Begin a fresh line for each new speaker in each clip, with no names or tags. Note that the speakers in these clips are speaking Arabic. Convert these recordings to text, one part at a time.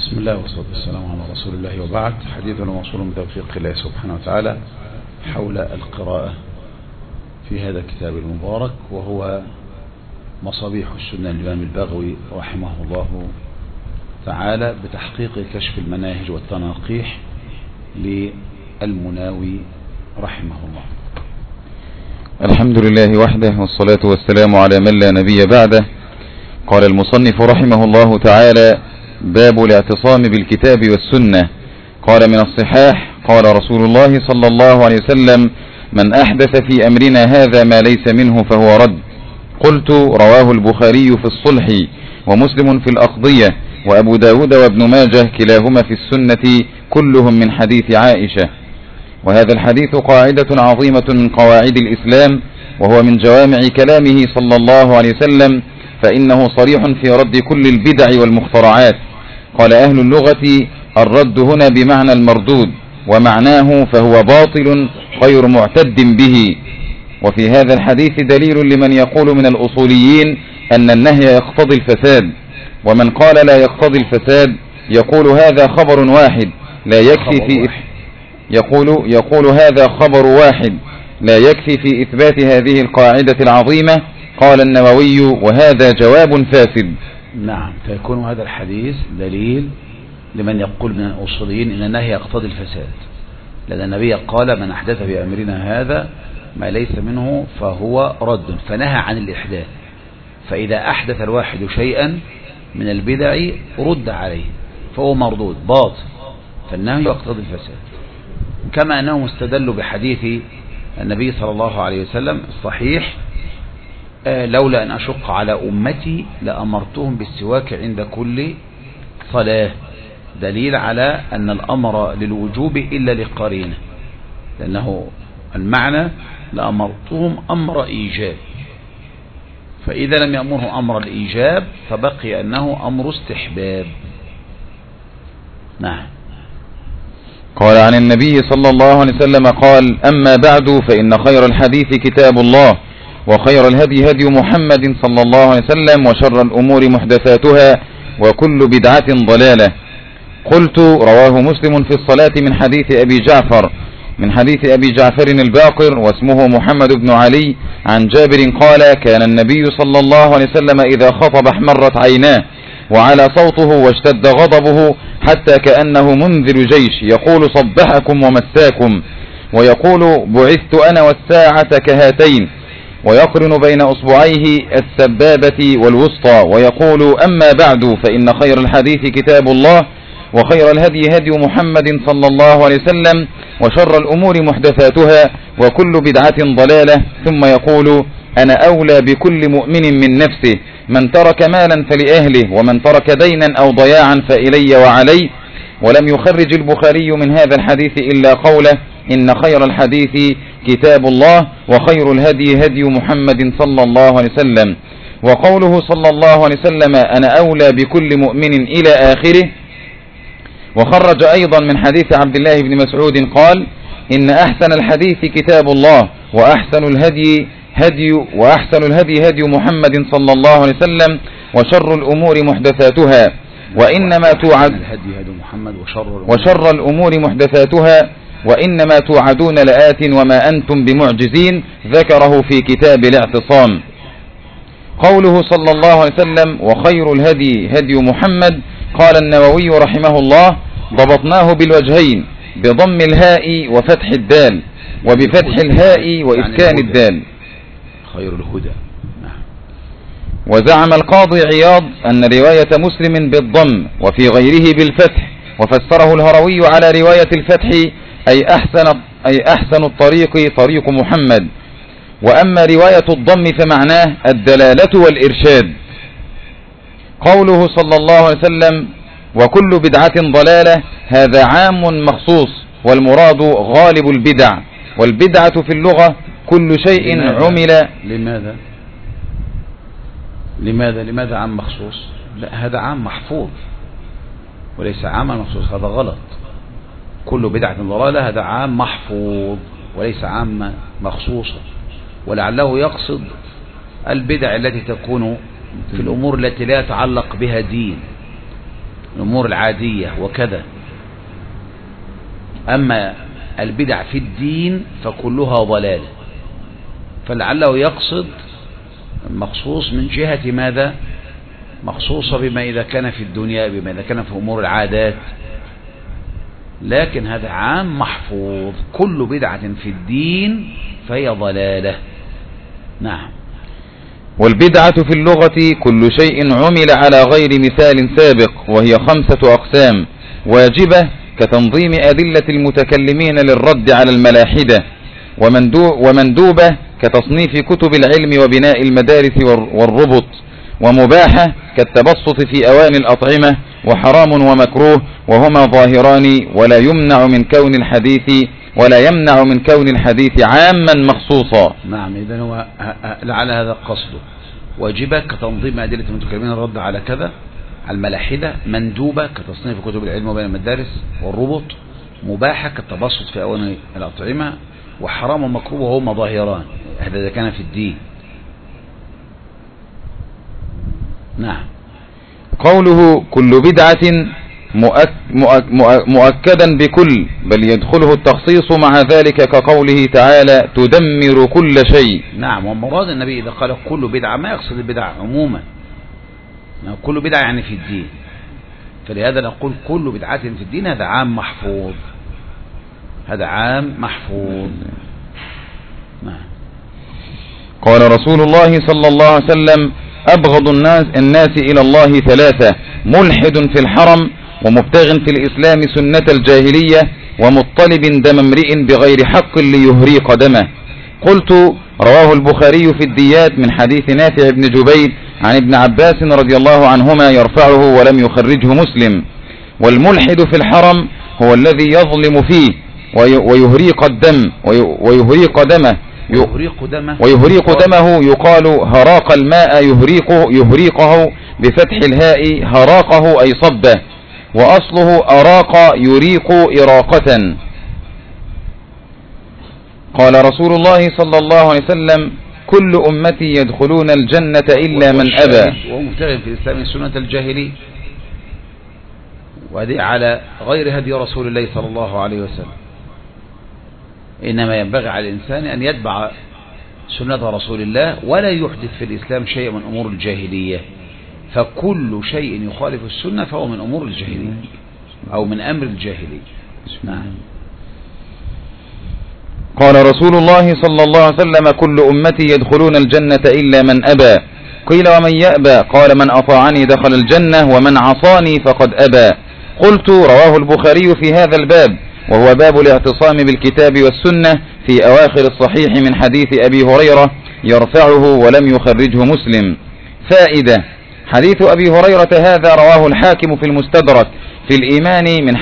بسم الله والصلاة والسلام على رسول الله، وبعد. حديثنا موصول بتوفيق الله سبحانه وتعالى حول القراءة في هذا الكتاب المبارك، وهو مصابيح السنة للإمام البغوي رحمه الله تعالى بتحقيق كشف المناهج والتناقيح للمناوي رحمه الله.
الحمد لله وحده، والصلاة والسلام على من لا نبي بعده. قال المصنف رحمه الله تعالى: باب الاعتصام بالكتاب والسنة. قال: من الصحاح قال رسول الله صلى الله عليه وسلم: من أحدث في أمرنا هذا ما ليس منه فهو رد. قلت: رواه البخاري في الصلح، ومسلم في الأقضية، وأبو داود وابن ماجه كلاهما في السنة، كلهم من حديث عائشة. وهذا الحديث قاعدة عظيمة من قواعد الإسلام، وهو من جوامع كلامه صلى الله عليه وسلم، فإنه صريح في رد كل البدع والمخترعات. قال أهل اللغة: الرد هنا بمعنى المردود، ومعناه فهو باطل غير معتد به. وفي هذا الحديث دليل لمن يقول من الأصوليين أن النهي يقتضي الفساد، ومن قال لا يقتضي الفساد يقول هذا خبر واحد لا يكفي في يقول هذا خبر واحد لا يكفي في إثبات هذه القاعدة العظيمة. قال النووي: وهذا جواب فاسد.
نعم، فيكون هذا الحديث دليل لمن يقول من الأصوليين إن النهي يقتضي الفساد، لأن النبي قال: من أحدث في أمرنا هذا ما ليس منه فهو رد، فنهى عن الإحداث. فإذا أحدث الواحد شيئا من البدع رد عليه فهو مردود باطل، فالنهي يقتضي الفساد. كما أنه مستدل بحديث النبي صلى الله عليه وسلم الصحيح: لولا أن أشق على أمتي لأمرتهم بالسواك عند كل صلاة. دليل على أن الأمر للوجوب إلا لقرينه، لأنه المعنى لأمرتهم أمر إيجاب، فإذا لم يأمره أمر الإيجاب فبقي أنه أمر استحباب. نعم.
قال عن النبي صلى الله عليه وسلم قال: أما بعد فإن خير الحديث كتاب الله، وخير الهدي هدي محمد صلى الله عليه وسلم، وشر الأمور محدثاتها، وكل بدعة ضلالة. قلت: رواه مسلم في الصلاة من حديث أبي جعفر الباقر، واسمه محمد بن علي، عن جابر قال: كان النبي صلى الله عليه وسلم إذا خطب احمرت عيناه، وعلى صوته، واشتد غضبه، حتى كأنه منذر جيش، يقول: صبحكم ومساكم، ويقول: بعثت أنا والساعة كهاتين، ويقرن بين أصبعيه السبابة والوسطى، ويقول: أما بعد فإن خير الحديث كتاب الله، وخير الهدي هدي محمد صلى الله عليه وسلم، وشر الأمور محدثاتها، وكل بدعة ضلالة. ثم يقول: أنا أولى بكل مؤمن من نفسه، من ترك مالا فلأهله، ومن ترك دينا أو ضياعا فإلي وعلي. ولم يخرج البخاري من هذا الحديث إلا قوله: إن خير الحديث كتاب الله، وخير الهدي هدي محمد صلى الله عليه وسلم. وقوله صلى الله عليه وسلم: أنا أولى بكل مؤمن إلى آخره. وخرج أيضا من حديث عبد الله بن مسعود قال: إن أحسن الحديث كتاب الله، وأحسن الهدي هدي محمد صلى الله عليه وسلم، وشر الأمور محدثاتها، وشر الأمور محدثاتها، وإنما توعدون لآت وما أنتم بمعجزين. ذكره في كتاب الاعتصام. قوله صلى الله عليه وسلم: وخير الهدي هدي محمد. قال النووي رحمه الله: ضبطناه بالوجهين، بضم الهاء وفتح الدال، وبفتح الهاء وإسكان الدال.
خير الهدى.
وزعم القاضي عياض أن رواية مسلم بالضم وفي غيره بالفتح، وفسره الهروي على رواية الفتح أي أحسن الطريق طريق محمد. وأما رواية الضم فمعناه الدلالة والإرشاد. قوله صلى الله عليه وسلم: وكل بدعة ضلالة، هذا عام مخصوص، والمراد غالب البدع. والبدعة في اللغة كل شيء عمل.
لماذا عام مخصوص؟ لا، هذا عام محفوظ وليس عاما مخصوص، هذا غلط. كل بدعة ضلالة هذا عام محفوظ وليس عام مخصوصا، ولعله يقصد البدع التي تكون في الأمور التي لا يتعلق بها دين، الأمور العادية وكذا. أما البدع في الدين فكلها ضلالة. فلعله يقصد مخصوص من جهة ماذا؟ مخصوصة بما إذا كان في الدنيا، بما إذا كان في أمور العادات، لكن هذا عام محفوظ، كل بدعة في الدين فهي ضلالة. نعم.
والبدعة في اللغة كل شيء عمل على غير مثال سابق، وهي 5 أقسام: واجبة كتنظيم أدلة المتكلمين للرد على الملاحدة، ومندوبة كتصنيف كتب العلم وبناء المدارس والربط، ومباحة كالتبسط في أواني الأطعمة، وحرام ومكروه، وهما ظاهران ولا يمنع من كون الحديث عاما مخصوصا.
نعم. إذن هو لعل هذا قصده. واجبة كتنظيم أدلة المتكلمين الرد على كذا، على الملاحدة. مندوبة كتصنيف كتب العلم وبين المدارس والربط. مباحة كالتبسط في أواني الأطعمة. وحرام ومكروه وهما ظاهران، هذا إذا كان في الدين. نعم.
قوله كل بدعة مؤكدا بكل، بل يدخله التخصيص مع ذلك، كقوله تعالى تدمر كل شيء.
نعم. ومراد النبي إذا قال كل بدعة ما يقصد البدع عموما، كل بدعة يعني في الدين، فلهذا نقول كل بدعة في الدين هذا عام محفوظ، هذا عام محفوظ. نعم.
قال رسول الله صلى الله عليه وسلم أبغض الناس إلى الله 3: ملحد في الحرم، ومبتغ في الإسلام سنة الجاهلية، ومطلب دم امرئ بغير حق ليهريق دمه. قلت: رواه البخاري في الديات من حديث نافع بن جبير عن ابن عباس رضي الله عنهما يرفعه، ولم يخرجه مسلم. والملحد في الحرم هو الذي يظلم فيه ويهريق الدم ويهريق دمه يقال هراق الماء يهريقه بفتح الهاء، هراقه أي صبه، وأصله أراق يريق إراقة. قال رسول الله صلى الله عليه وسلم كل أمتي يدخلون الجنة إلا من أبى.
ومبتغ في الإسلام سنة الجاهلي، وهذه على غير هدي رسول الله صلى الله عليه وسلم. إنما ينبغي على الإنسان أن يتبع سنة رسول الله ولا يحدث في الإسلام شيء من أمور الجاهلية، فكل شيء يخالف السنة فهو من أمور الجاهلية أو من أمر الجاهلية. نعم.
قال رسول الله صلى الله عليه وسلم كل أمتي يدخلون الجنة إلا من أبى. قيل ومن يأبى؟ قال من أطاعني دخل الجنة ومن عصاني فقد أبى. قلت: رواه البخاري في هذا الباب، وهو باب الاعتصام بالكتاب والسنة، في أواخر الصحيح من حديث أبي هريرة يرفعه، ولم يخرجه مسلم. فائدة: حديث أبي هريرة هذا رواه الحاكم في المستدرك في الإيمان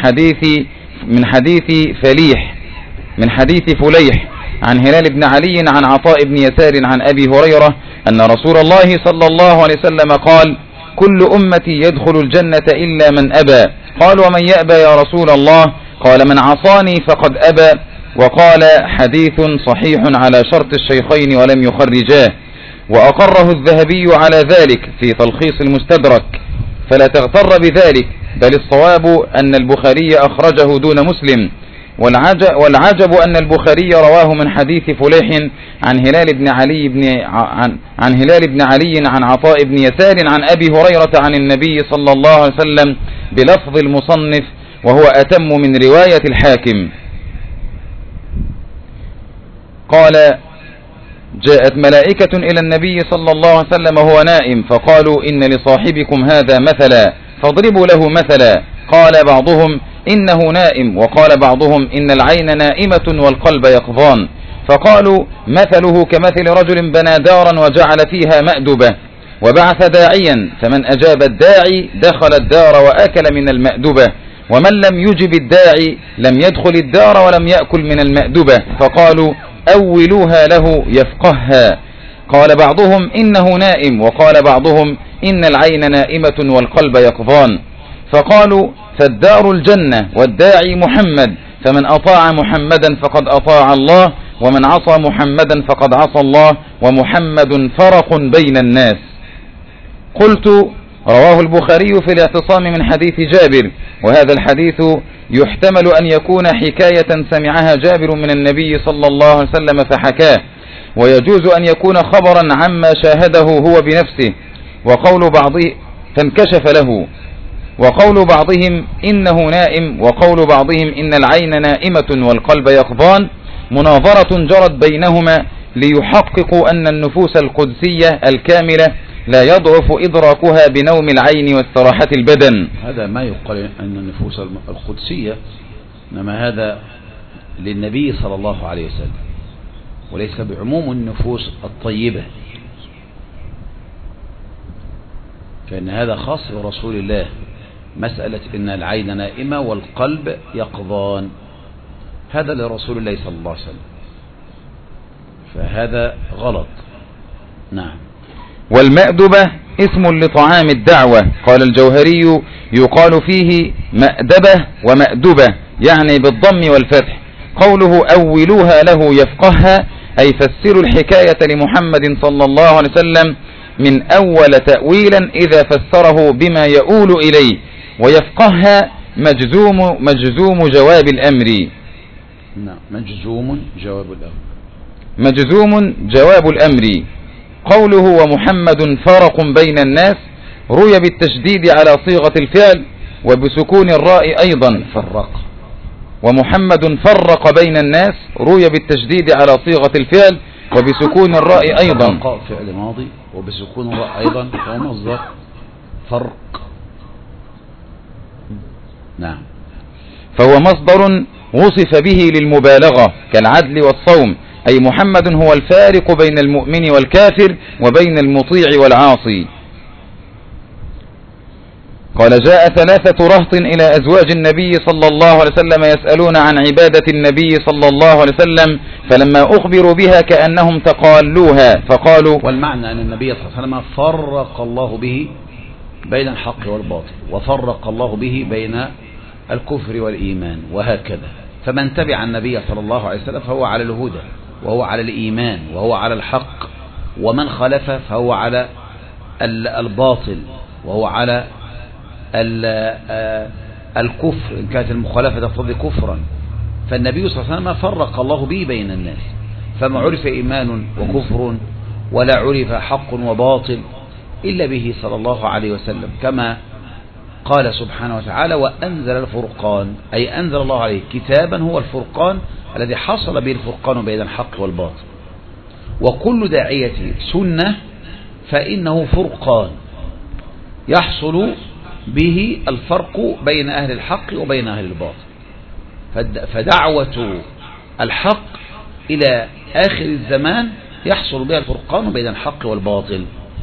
من حديث فليح عن هلال بن علي عن عطاء بن يسار عن أبي هريرة أن رسول الله صلى الله عليه وسلم قال: كل أمتي يدخل الجنة إلا من أبى. قال: ومن يأبى يا رسول الله؟ قال: من عصاني فقد أبى. وقال: حديث صحيح على شرط الشيخين ولم يخرجاه، وأقره الذهبي على ذلك في تلخيص المستدرك، فلا تغتر بذلك، بل الصواب أن البخاري أخرجه دون مسلم. والعجب أن البخاري رواه من حديث فليح عن هلال بن علي عن عطاء بن يسار عن أبي هريرة عن النبي صلى الله عليه وسلم بلفظ المصنف، وهو أتم من رواية الحاكم. قال: جاءت ملائكة إلى النبي صلى الله عليه وسلم وهو نائم، فقالوا: إن لصاحبكم هذا مثلا فاضربوا له مثلا. قال بعضهم: إنه نائم، وقال بعضهم: إن العين نائمة والقلب يقظان. فقالوا: مثله كمثل رجل بنى دارا وجعل فيها مأدبة وبعث داعيا، فمن أجاب الداعي دخل الدار وأكل من المأدبة، ومن لم يجب الداعي لم يدخل الدار ولم يأكل من المأدبة. فقالوا: أولوها له يفقهها. قال بعضهم: إنه نائم، وقال بعضهم: إن العين نائمة والقلب يقظان. فقالوا: فالدار الجنة والداعي محمد، فمن أطاع محمدا فقد أطاع الله، ومن عصى محمدا فقد عصى الله، ومحمد فرق بين الناس. قلت: رواه البخاري في الاعتصام من حديث جابر، وهذا الحديث يحتمل أن يكون حكاية سمعها جابر من النبي صلى الله عليه وسلم فحكاه، ويجوز أن يكون خبرا عما شاهده هو بنفسه، وقول بعضه فانكشف له، وقول بعضهم إنه نائم، وقول بعضهم إن العين نائمة والقلب يقظان، مناظرة جرت بينهما ليحققوا أن النفوس القدسية الكاملة لا يضعف إدراكها بنوم العين واستراحة البدن.
هذا ما يقال أن النفوس القدسية، إنما هذا للنبي صلى الله عليه وسلم، وليس بعموم النفوس الطيبة، كأن هذا خاص برسول الله، مسألة إن العين نائمة والقلب يقظان، هذا لرسول الله صلى الله عليه وسلم، فهذا غلط. نعم.
والمأدبة اسم لطعام الدعوة، قال الجوهري يقال فيه مأدبة ومأدبة، يعني بالضم والفتح. قوله أولوها له يفقهها، أي فسروا الحكاية لمحمد صلى الله عليه وسلم من أول تأويلا إذا فسره بما يؤول إليه، ويفقهها مجزوم جواب الأمر.
نعم، مجزوم جواب الأمر،
مجزوم جواب الأمر. قوله ومحمد فارق بين الناس روي بالتشديد على صيغة الفعل وبسكون الراء أيضا،
فرق.
ومحمد فرق بين الناس روي بالتشديد على صيغة الفعل وبسكون الراء أيضا،
فعل ماضي وبسكون الراء أيضا ومصدر فرق. نعم.
فهو مصدر وصف به للمبالغة كالعدل والصوم، أي محمد هو الفارق بين المؤمن والكافر وبين المطيع والعاصي. قال جاء 3 رهط إلى أزواج النبي صلى الله عليه وسلم يسألون عن عبادة النبي صلى الله عليه وسلم، فلما أخبروا بها كأنهم تقالوها فقالوا.
والمعنى أن النبي صلى الله عليه وسلم فرق الله به بين الحق والباطل، وفرق الله به بين الكفر والإيمان، وهكذا. فمن تبع النبي صلى الله عليه وسلم فهو على الهدى، وهو على الإيمان، وهو على الحق، ومن خالف فهو على الباطل، وهو على الكفر إن كانت المخالفة تقتضي كفرا. فالنبي صلى الله عليه وسلم فرق الله به بين الناس، فما عرف إيمان وكفر ولا عرف حق وباطل إلا به صلى الله عليه وسلم، كما قال سبحانه وتعالى وأنزل الفرقان، أي أنزل الله عليه كتابا هو الفرقان الذي حصل به الفرقان بين الحق والباطل. وكل داعية سنة فإنه فرقان يحصل به الفرق بين أهل الحق وبين أهل الباطل. فدعوة الحق إلى آخر الزمان يحصل بها الفرقان بين الحق والباطل.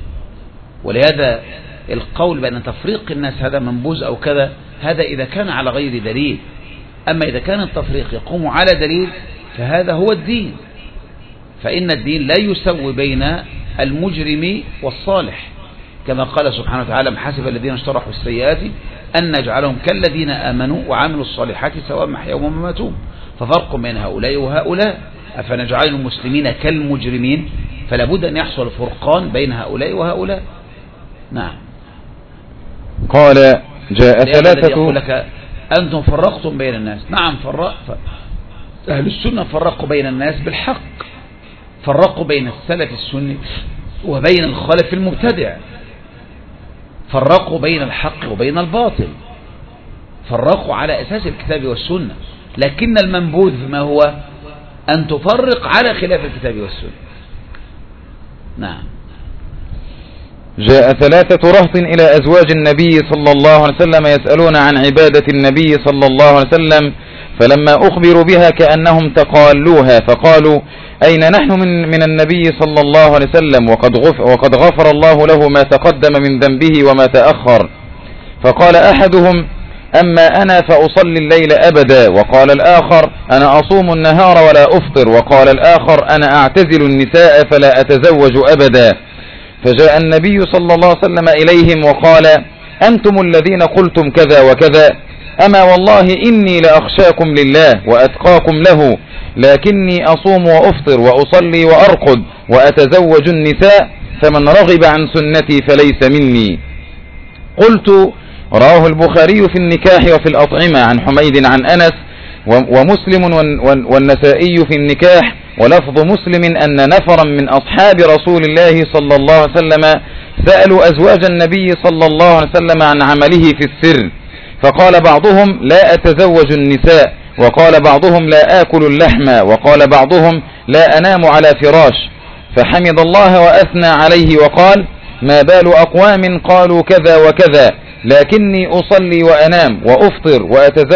ولهذا القول بأن تفريق الناس هذا منبوذ أو كذا، هذا إذا كان على غير دليل. أما إذا كان التفريق يقوم على دليل فهذا هو الدين، فإن الدين لا يسوي بين المجرم والصالح، كما قال سبحانه وتعالى ام حسب الذين اشترحوا السيئات أن نجعلهم كالذين آمنوا وعملوا الصالحات سواء محياهم ومماتهم، ففرق بين هؤلاء وهؤلاء. أفنجعل المسلمين كالمجرمين؟ فلا بد أن يحصل فرقان بين هؤلاء وهؤلاء. نعم.
قال جاء 3.
يقول لك أنتم فرقتم بين الناس. نعم، أهل السنة فرقوا بين الناس بالحق، فرقوا بين السلف السني وبين الخلف المبتدع، فرقوا بين الحق وبين الباطل، فرقوا على أساس الكتاب والسنة. لكن المنبوذ ما هو؟ أن تفرق على خلاف الكتاب والسنة. نعم.
جاء 3 رهط إلى أزواج النبي صلى الله عليه وسلم يسألون عن عبادة النبي صلى الله عليه وسلم، فلما أخبروا بها كأنهم تقالوها فقالوا أين نحن من النبي صلى الله عليه وسلم وقد غفر الله له ما تقدم من ذنبه وما تأخر. فقال أحدهم أما أنا فأصلي الليل أبدا، وقال الآخر أنا أصوم النهار ولا أفطر، وقال الآخر أنا أعتزل النساء فلا أتزوج أبدا. فجاء النبي صلى الله عليه وسلم إليهم وقال أنتم الذين قلتم كذا وكذا، أما والله إني لأخشاكم لله وأتقاكم له، لكني أصوم وأفطر وأصلي وأرقد وأتزوج النساء، فمن رغب عن سنتي فليس مني. قلت: رواه البخاري في النكاح وفي الأطعمة عن حميد عن أنس، ومسلم والنسائي في النكاح، ولفظ مسلم أن نفرا من أصحاب رسول الله صلى الله عليه وسلم سألوا أزواج النبي صلى الله عليه وسلم عن عمله في السر، فقال بعضهم: لا أتزوج النساء، وقال بعضهم: لا آكل اللحم، وقال بعضهم: لا أنام على فراش، فحمد الله وأثنى عليه وقال: ما بال أقوام قالوا كذا وكذا، لكني أصلي وأنام وأفطر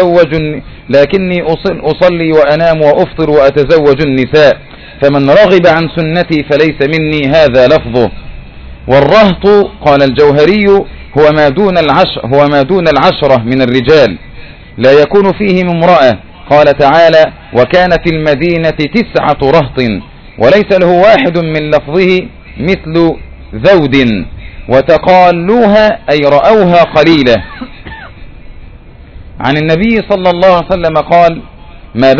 وأتزوج النساء، فمن رغب عن سنتي فليس مني، هذا لفظه. والرهط قال الجوهري هو ما دون العشرة من الرجال، لا يكون فيهم امرأة. قال تعالى: وكان في المدينة 9 رهط، وليس له واحد من لفظه مثل ذود، وتقالوها أي رأوها قليلة. عن النبي صلى الله عليه وسلم قال: ما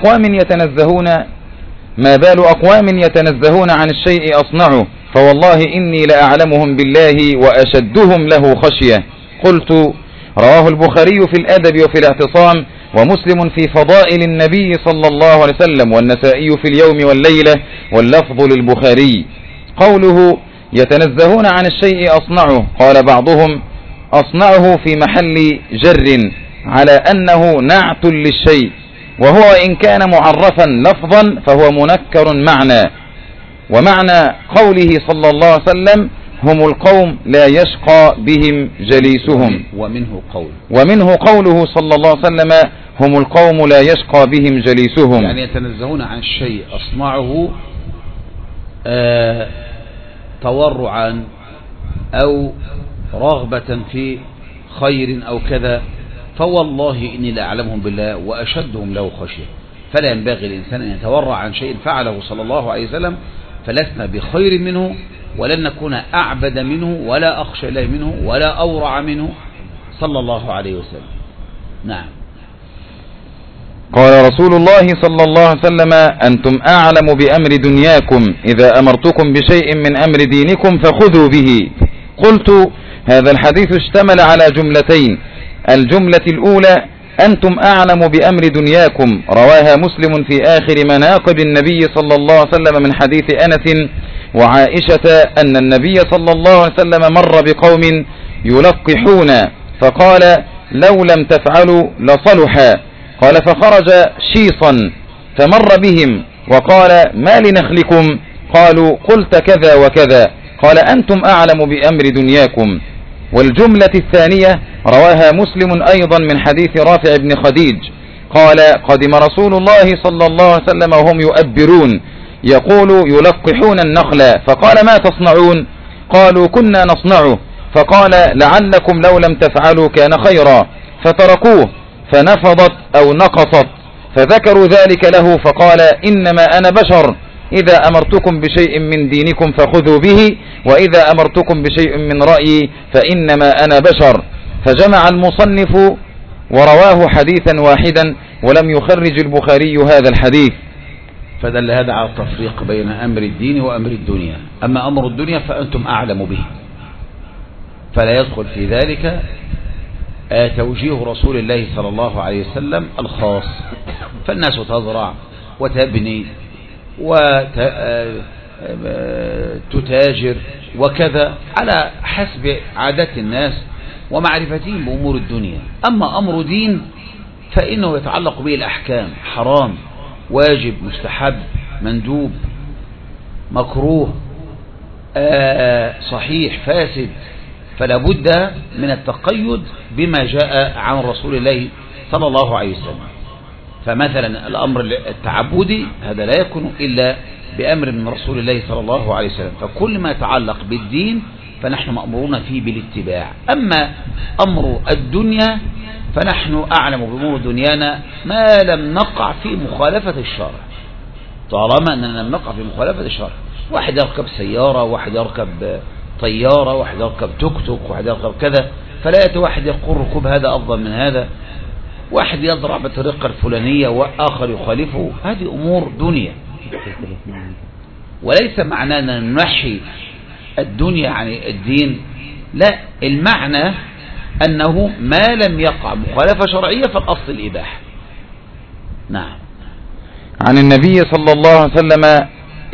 بال أقوام يتنزهون عن الشيء أصنعه، فوالله إني لأعلمهم بالله وأشدهم له خشية. قلت: رواه البخاري في الأدب وفي الاعتصام، ومسلم في فضائل النبي صلى الله عليه وسلم، والنسائي في اليوم والليلة، واللفظ للبخاري. قوله: يتنزهون عن الشيء أصنعه، قال بعضهم: أصنعه في محل جر على أنه نعت للشيء، وهو إن كان معرفا لفظا فهو منكر معنى. ومعنى قوله صلى الله عليه وسلم: هم القوم لا يشقى بهم جليسهم، ومنه قوله صلى الله عليه وسلم: هم القوم لا يشقى بهم جليسهم،
يعني يتنزهون عن الشيء أصنعه تورعا أو رغبة في خير أو كذا، فوالله إني لأعلمهم بالله وأشدهم له خشية. فلا ينبغي الإنسان أن يتورع عن شيء فعله صلى الله عليه وسلم، فلسنا بخير منه، ولن نكون أعبد منه، ولا أخشى إليه منه، ولا أورع منه صلى الله عليه وسلم. نعم.
قال رسول الله صلى الله عليه وسلم: أنتم أعلم بأمر دنياكم، إذا أمرتكم بشيء من أمر دينكم فخذوا به. قلت: هذا الحديث اشتمل على جملتين. الجملة الأولى: أنتم أعلم بأمر دنياكم، رواها مسلم في آخر مناقب النبي صلى الله عليه وسلم من حديث أنس وعائشة أن النبي صلى الله عليه وسلم مر بقوم يلقحون، فقال: لو لم تفعلوا لصلحا. قال: فخرج شيصا فمر بهم وقال: ما لنخلكم؟ قالوا: قلت كذا وكذا. قال: أنتم أعلم بأمر دنياكم. والجملة الثانية رواها مسلم أيضا من حديث رافع بن خديج قال: قدم رسول الله صلى الله عليه وسلم وهم يؤبرون، يقول: يلقحون النخل، فقال: ما تصنعون؟ قالوا: كنا نصنعه. فقال: لعلكم لو لم تفعلوا كان خيرا. فتركوه فنفضت أو نقصت، فذكروا ذلك له، فقال: إنما أنا بشر، إذا أمرتكم بشيء من دينكم فخذوا به، وإذا أمرتكم بشيء من رأيي فإنما أنا بشر. فجمع المصنف ورواه حديثا واحدا، ولم يخرج البخاري هذا الحديث.
فدل هذا على التفريق بين أمر الدين وأمر الدنيا. أما أمر الدنيا فأنتم أعلم به، فلا يدخل في ذلك توجيه رسول الله صلى الله عليه وسلم الخاص. فالناس تزرع وتبني وتتاجر وكذا على حسب عادات الناس ومعرفتهم بأمور الدنيا. أما أمر دين فإنه يتعلق به الأحكام: حرام، واجب، مستحب، مندوب، مكروه، صحيح، فاسد. فلا بد من التقيد بما جاء عن رسول الله صلى الله عليه وسلم. فمثلا الأمر التعبدي هذا لا يكون إلا بأمر من رسول الله صلى الله عليه وسلم. فكل ما يتعلق بالدين فنحن مأمورون فيه بالاتباع. أما أمر الدنيا فنحن أعلم بأمور دنيانا ما لم نقع في مخالفة الشرع. طالما أننا لم نقع في مخالفة الشرع، واحد يركب سيارة، واحد يركب طيارة، واحد يركب توك توك، واحد يركب كذا، فلا واحد يقول ركوب هذا أفضل من هذا، واحد يضرع بالطريقة الفلانية وآخر يخالفه. هذه أمور دنيا، وليس معنى أن ننحي الدنيا عن الدين، لا، المعنى أنه ما لم يقع مخالفة شرعية فالأصل الإباحة. نعم.
عن النبي صلى الله عليه وسلم: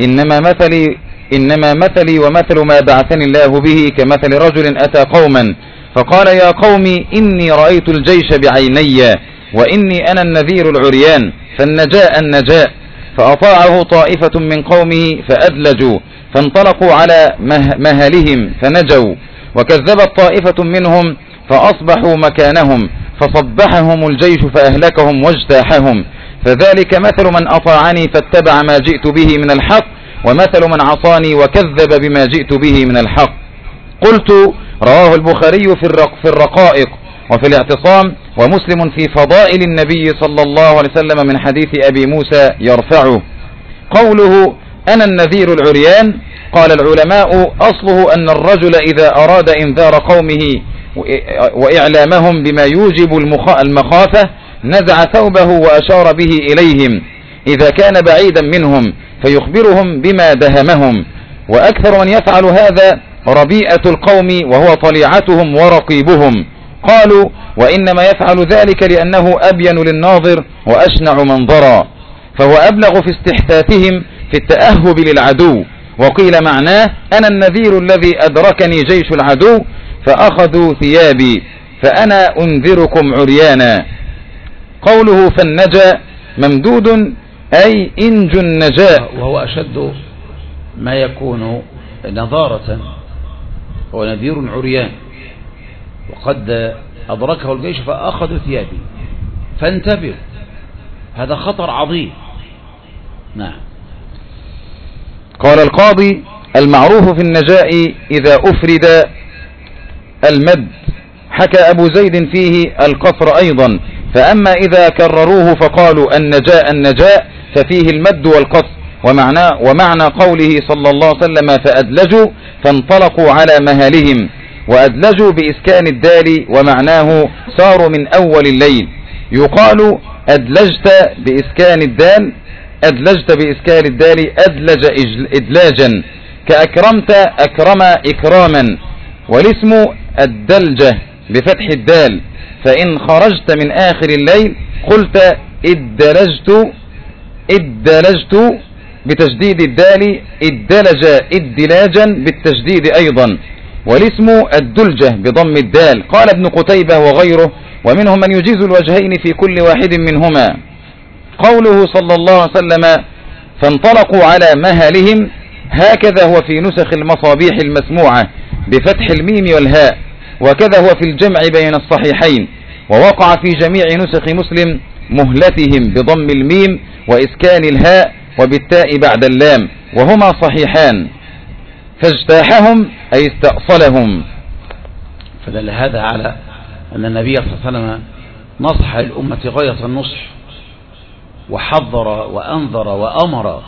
إنما مثلي ومثل ما بعثني الله به كمثل رجل أتى قوما فقال: يا قوم إني رأيت الجيش بعيني وإني أنا النذير العريان النجاء فأطاعه طائفة من قومه فأدلجوا فانطلقوا على مهلهم فنجوا، وكذبت طائفة منهم فأصبحوا مكانهم فصبحهم الجيش فأهلكهم واجتاحهم. فذلك مثل من أطاعني فاتبع ما جئت به من الحق، ومثل من عصاني وكذب بما جئت به من الحق. قلت: رواه البخاري في الرقائق وفي الاعتصام، ومسلم في فضائل النبي صلى الله عليه وسلم من حديث أبي موسى يرفعه. قوله: أنا النذير العريان، قال العلماء: أصله أن الرجل إذا أراد إنذار قومه وإعلامهم بما يوجب المخافة نزع ثوبه وأشار به إليهم إذا كان بعيدا منهم فيخبرهم بما دهمهم. وأكثر من يفعل هذا ربيئة القوم وهو طليعتهم ورقيبهم. قالوا: وإنما يفعل ذلك لأنه أبين للناظر وأشنع منظرا، فهو أبلغ في استحثاثهم في التأهب للعدو. وقيل معناه: أنا النذير الذي أدركني جيش العدو فأخذوا ثيابي فأنا أنذركم عريانا. قوله فالنجا ممدود أي إنج النجاء،
وهو أشد ما يكون نظارة، هو نذير عريان وقد أدركه الجيش فأخذوا ثيابي، فانتبهوا، هذا خطر عظيم. نعم.
قال القاضي: المعروف في النجاء إذا أفرد المد، حكى أبو زيد فيه القصر أيضا، فأما إذا كرروه فقالوا النجاء ففيه المد والقصر. ومعنى قوله صلى الله عليه وسلم فأدلجوا فانطلقوا على مهالهم، وأدلجوا بإسكان الدال ومعناه ساروا من أول الليل. يقال أدلجت بإسكان الدال أدلج إدلاجا، كأكرمت أكرم إكراما. والاسم الدلجة بفتح الدال، فإن خرجت من آخر الليل قلت ادلجت بتشديد الدال، ادلج ادلاجا بالتشديد أيضا. والاسم الدلجة بضم الدال. قال ابن قتيبة وغيره: ومنهم من يجيز الوجهين في كل واحد منهما. قوله صلى الله عليه وسلم فانطلقوا على مهلهم، هكذا هو في نسخ المصابيح المسموعة بفتح الميم والهاء، وكذا هو في الجمع بين الصحيحين، ووقع في جميع نسخ مسلم مهلتهم بضم الميم وإسكان الهاء وبالتاء بعد اللام، وهما صحيحان. فاجتاحهم أي استأصلهم.
فدل هذا على أن النبي صلى الله عليه وسلم نصح الأمة غاية النصح، وحذر وأنذر وأمر،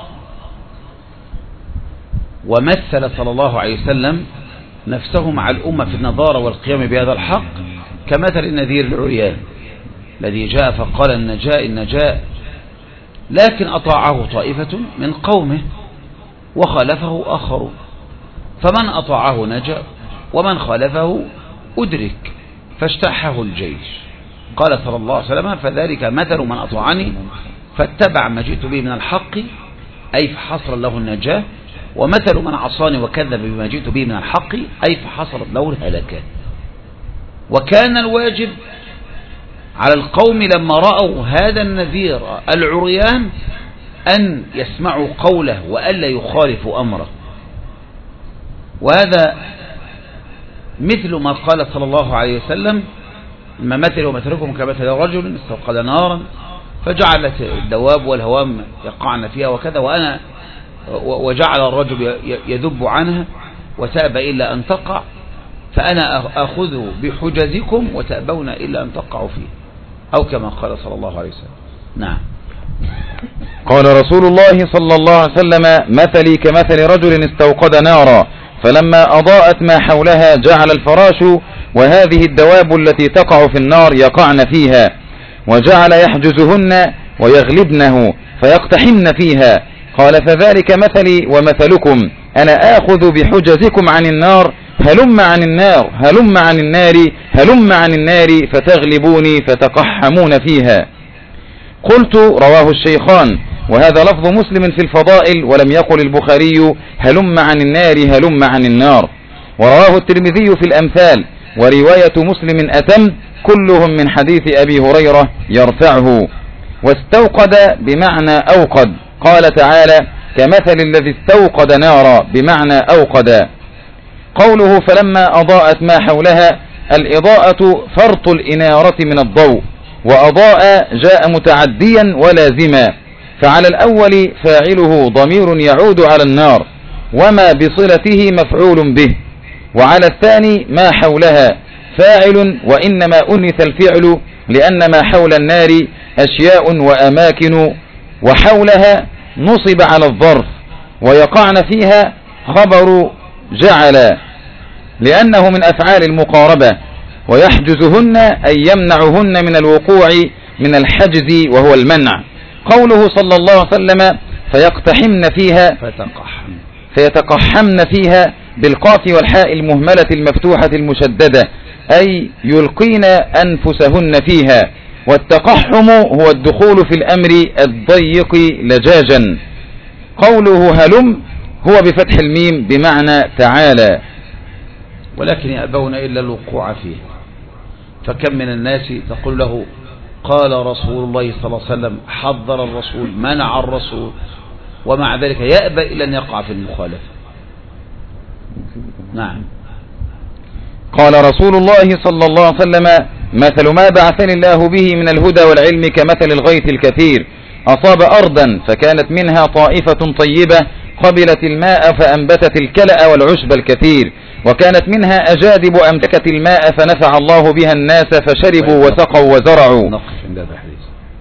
ومثل صلى الله عليه وسلم نفسه مع الأمة في النظارة والقيام بهذا الحق كمثل النذير العريان الذي جاء فقال النجاء، لكن أطاعه طائفة من قومه وخالفه آخر، فمن أطاعه نجا ومن خالفه أدرك فاجتاحه الجيش. قال صلى الله عليه وسلم: فذلك مثل من أطاعني فاتبع ما جئت به من الحق، أي فحصل له النجاة، ومثل من عصاني وكذب بما جئت به من الحق، أي فحصلت له الهلاكات. وكان الواجب على القوم لما رأوا هذا النذير العريان أن يسمعوا قوله وألا يخالفوا أمره. وهذا مثل ما قال صلى الله عليه وسلم: ما مثل ومثلكم كمثل رجل استوقد نارا فجعلت الدواب والهوام يقعن فيها وكذا، وجعل الرجل يذب عنها وتأبى إلا أن تقع، فأنا أخذ بحجزكم وتأبون إلا أن تقعوا فيه، أو كما قال صلى الله عليه وسلم. نعم.
قال رسول الله صلى الله عليه وسلم: مثلي كمثل رجل استوقد نارا فلما أضاءت ما حولها جعل الفراش وهذه الدواب التي تقع في النار يقعن فيها، وجعل يحجزهن ويغلبنه فيقتحمن فيها. قال: فذلك مثلي ومثلكم، أنا آخذ بحجزكم عن النار هلم عن النار هلم عن النار هلم عن النار فتغلبوني فتقحمون فيها. قلت رواه الشيخان، وهذا لفظ مسلم في الفضائل، ولم يقل البخاري هلم عن النار هلم عن النار. ورواه الترمذي في الأمثال، ورواية مسلم أتم، كلهم من حديث أبي هريرة يرفعه. واستوقد بمعنى أوقد، قال تعالى كمثل الذي استوقد نارا بمعنى أوقد. قوله فلما أضاءت ما حولها، الإضاءة فرط الإنارة من الضوء، وأضاء جاء متعديا ولازما، فعلى الأول فاعله ضمير يعود على النار وما بصلته مفعول به، وعلى الثاني ما حولها فاعل، وإنما أنث الفعل لأن ما حول النار أشياء وأماكن، وحولها نصب على الظرف، ويقعن فيها خبر جعل لأنه من أفعال المقاربة، ويحجزهن أي يمنعهن من الوقوع من الحجز وهو المنع. قوله صلى الله عليه وسلم فيقتحمن فيها فيتقحمن فيها بالقاف والحاء المهملة المفتوحة المشددة، أي يلقين أنفسهن فيها. والتقحم هو الدخول في الأمر الضيق لجاجا. قوله هلم هو بفتح الميم بمعنى تعالى،
ولكن يأبون إلا الوقوع فيه. فكم من الناس تقول له قال رسول الله صلى الله عليه وسلم، حذر الرسول، منع الرسول، ومع ذلك يأبى إلا أن يقع في المخالفة. نعم.
قال رسول الله صلى الله عليه وسلم مثل ما بعثني الله به من الهدى والعلم كمثل الغيث الكثير أصاب أرضا فكانت منها طائفة طيبة قبلت الماء فأنبتت الكلأ والعشب الكثير، وكانت منها أجادب أمسكت الماء فنفع الله بها الناس فشربوا وسقوا وزرعوا.